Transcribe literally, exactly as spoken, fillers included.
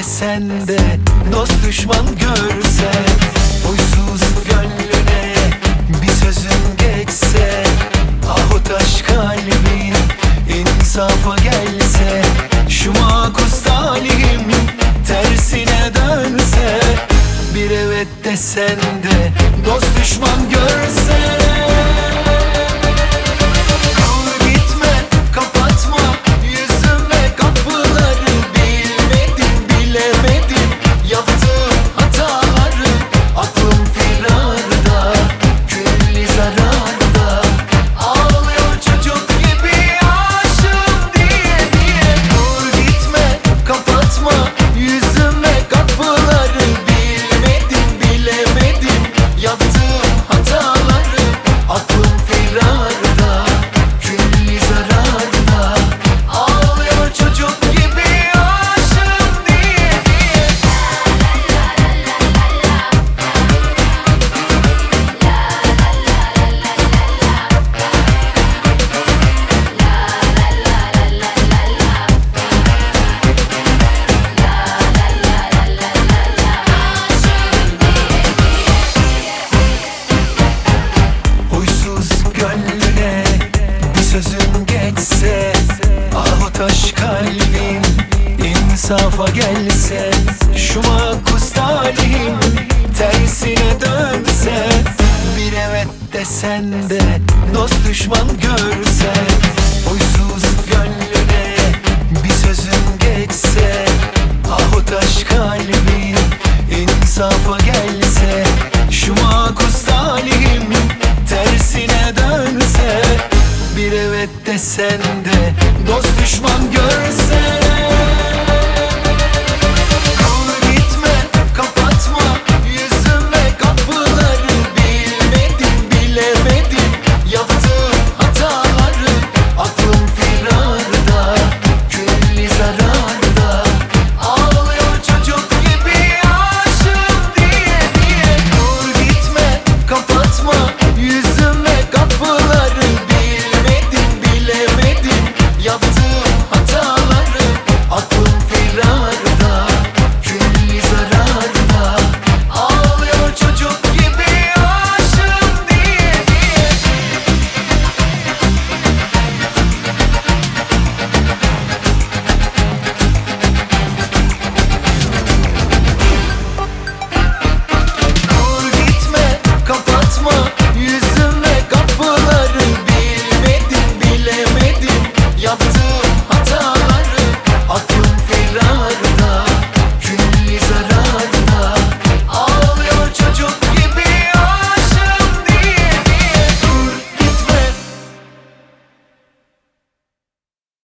desen de dost düşman görse, huysuz gönlüne bir sözün geçse, ah o taş kalbin insafa gelse, şu makus talim tersine dönse, bir evet desen de dost düşman görse. Sözün geçse, ah o taş kalbin insafa gelse, şu makus talim tersine dönse, bir evet desen de dost düşman görse, huysuz gönlüne bir sözün geçse, ah o taş kalbin insafa gelse, şu makus talim tersine dönse, bir evet desen de dost düşman görse. Dur gitme, kapatma yüzüme kapıları, bilmedim bilemedim yaptığım hataları, aklım firarda, külli zararda, ağlıyor çocuk gibi aşığım diye diye. Dur gitme, kapatma yüzüme kapıları, yaptığım hataları, aklım firarda, külli zararda, ağlıyor çocuk gibi aşığım diye diye. Dur gitme, kapatma yüzüme kapıları, bilmedim bilemedim yaptığım